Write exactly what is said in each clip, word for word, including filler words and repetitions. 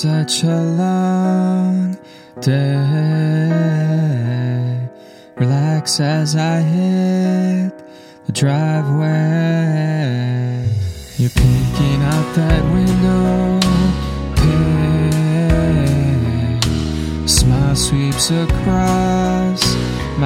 such a long day. Relax as I hit the driveway. You're peeking out that window pane. Smile sweeps across my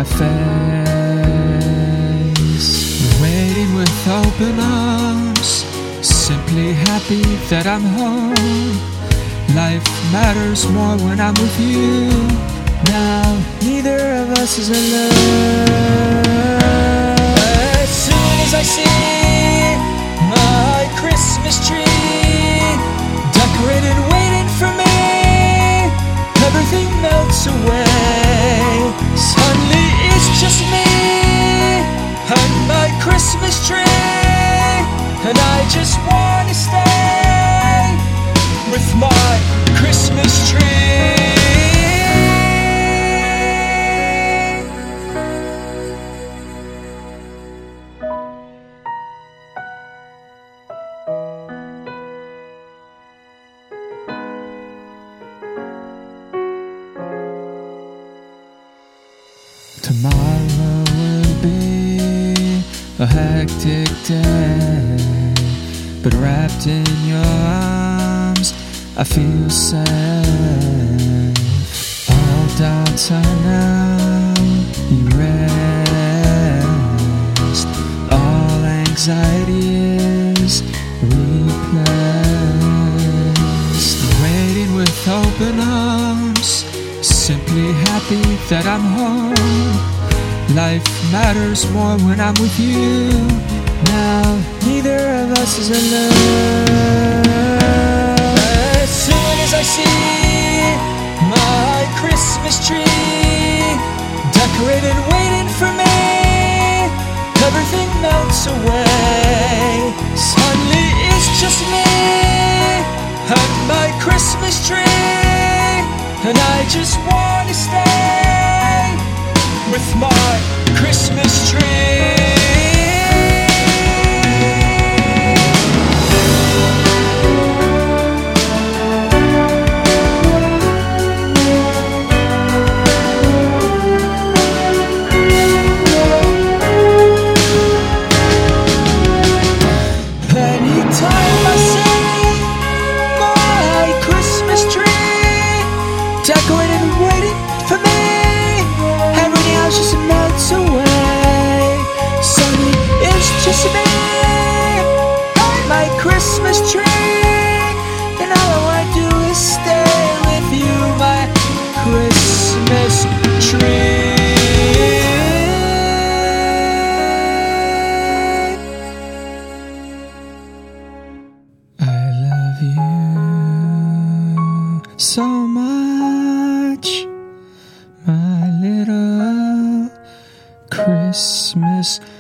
face. You're waiting with open arms, simply happy that I'm home. Life matters more when I'm with you. Now neither of us is alone. As soon as I see my Christmas tree decorated waiting for me, everything melts away. Suddenly it's just me and my Christmas tree, and I just wanna stay with my Christmas tree. Tomorrow will be a hectic day, but wrapped in your arms I feel safe. All doubts are now erased, all anxiety is replaced. Waiting with open arms, simply happy that I'm home. Life matters more when I'm with you. Now neither of us is alone. As soon as I see my Christmas tree decorated waiting for me, everything melts away. Suddenly it's just me and my Christmas tree, and I just wanna stay with my Christmas tree. Anytime I see my Christmas tree decorated and waiting for me, everything else just melts away. Suddenly it's just me and my Christmas tree, and all I wanna do is stay with you, my Christmas tree. I love you so much, my little Christmas